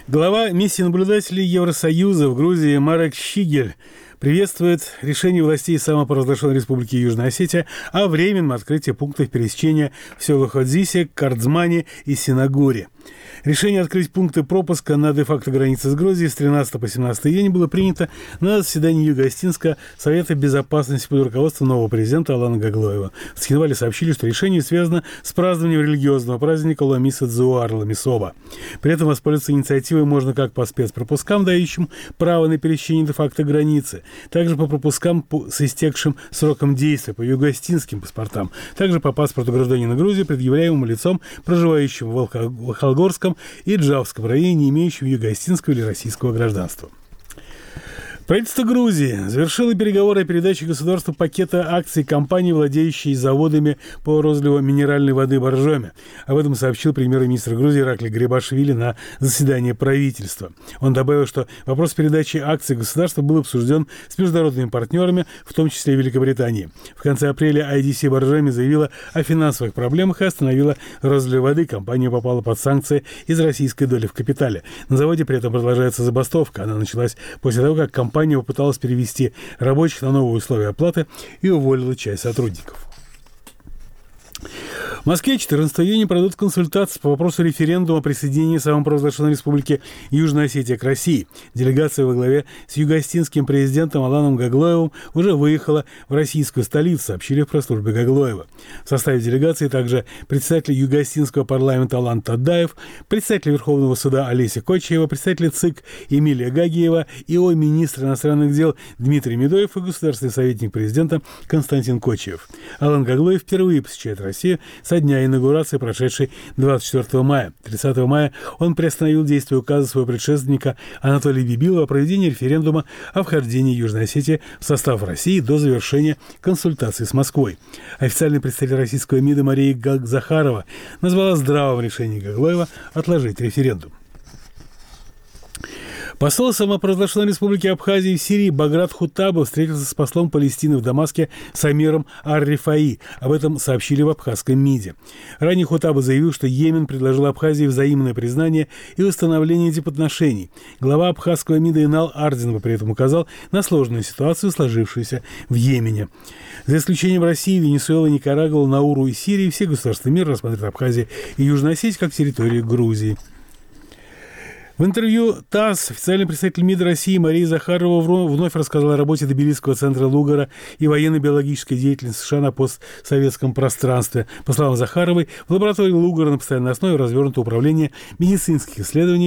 Глава миссии наблюдателей Евросоюза в Грузии Марек Щигель приветствует решение властей самопровозглашенной Республики Южная Осетия о временном открытии пунктов пересечения в селах Одзисе, Кардзмане и Синагуре. Решение открыть пункты пропуска на де-факто границе с Грузией с 13 по 17 июня было принято на заседании Юго-Остинского Совета Безопасности под руководством нового президента Алана Гаглоева. В Схинвале сообщили, что решение связано с празднованием религиозного праздника Ламиса Дзуар Ламисоба. При этом воспользоваться инициативой можно как по спецпропускам, дающим право на пересечение де-факто границы, также по пропускам с истекшим сроком действия, по юго-остинским паспортам, также по паспорту гражданина Грузии, предъявляемому лицом, проживающим в Волхогорском и Джавском районе, не имеющим юго-остинского или российского гражданства. Правительство Грузии завершило переговоры о передаче государству пакета акций компании, владеющей заводами по розливу минеральной воды Боржоми. Об этом сообщил премьер-министр Грузии Иракли Гарибашвили на заседании правительства. Он добавил, что вопрос передачи акций государства был обсужден с международными партнерами, в том числе и Великобританией. В конце апреля IDC Боржоми заявила о финансовых проблемах и остановила розлив воды. Компания попала под санкции из российской доли в капитале. На заводе при этом продолжается забастовка. Она началась после того, как компания попыталась перевести рабочих на новые условия оплаты и уволила часть сотрудников. В Москве 14 июня пройдут консультации по вопросу референдума о присоединении самопровозглашенной Республики Южная Осетия к России. Делегация во главе с юго-остинским президентом Аланом Гаглоевым уже выехала в российскую столицу, сообщили в пресс-службе Гаглоева. В составе делегации также председатель юго-остинского парламента Алан Тадаев, председатель Верховного суда Олеся Кочаева, председатель ЦИК Эмилия Гагиева, ИО министр иностранных дел Дмитрий Медоев и государственный советник президента Константин Кочаев. Алан Гаглоев впервые посещает Россию со дня инаугурации, прошедшей 24 мая. 30 мая он приостановил действие указа своего предшественника Анатолия Бибилова о проведении референдума о вхождении Южной Осетии в состав России до завершения консультаций с Москвой. Официальный представитель российского МИДа Мария Захарова назвала здравым решение Гаглоева отложить референдум. Посол самопровозглашенной Республики Абхазии в Сирии Баграт Хутаба встретился с послом Палестины в Дамаске Самиром Ар-Рифаи. Об этом сообщили в абхазском МИДе. Ранее Хутаба заявил, что Йемен предложил Абхазии взаимное признание и установление дипотношений. Глава абхазского МИДа Инал Ардинова при этом указал на сложную ситуацию, сложившуюся в Йемене. За исключением России, Венесуэлы, Никарагуа, Науру и Сирии, все государства мира рассматривают Абхазию и Южную Осетию как территорию Грузии. В интервью ТАСС официальный представитель МИДа России Мария Захарова вновь рассказала о работе Тбилисского центра Лугара и военно-биологической деятельности США на постсоветском пространстве. По словам Захаровой, в лаборатории Лугара на постоянной основе развернуто управление медицинских исследований